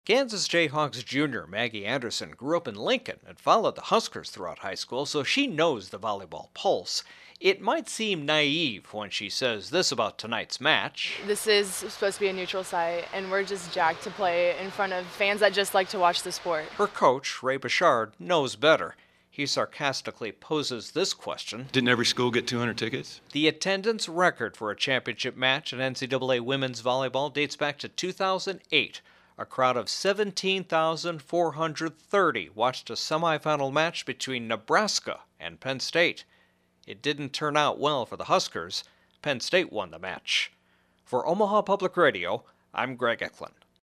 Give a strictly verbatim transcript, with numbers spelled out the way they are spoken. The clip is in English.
Kansas Jayhawks junior Maggie Anderson grew up in Lincoln and followed the Huskers throughout high school, so she knows the volleyball pulse. It might seem naive when she says this about tonight's match. This is supposed to be a neutral site, and we're just jacked to play in front of fans that just like to watch the sport. Her coach, Ray Bouchard, knows better. He sarcastically poses this question. Didn't every school get two hundred tickets? The attendance record for a championship match in N C double A women's volleyball dates back to two thousand eight. A crowd of seventeen thousand four hundred thirty watched a semifinal match between Nebraska and Penn State. It didn't turn out well for the Huskers. Penn State won the match. For Omaha Public Radio, I'm Greg Eklund.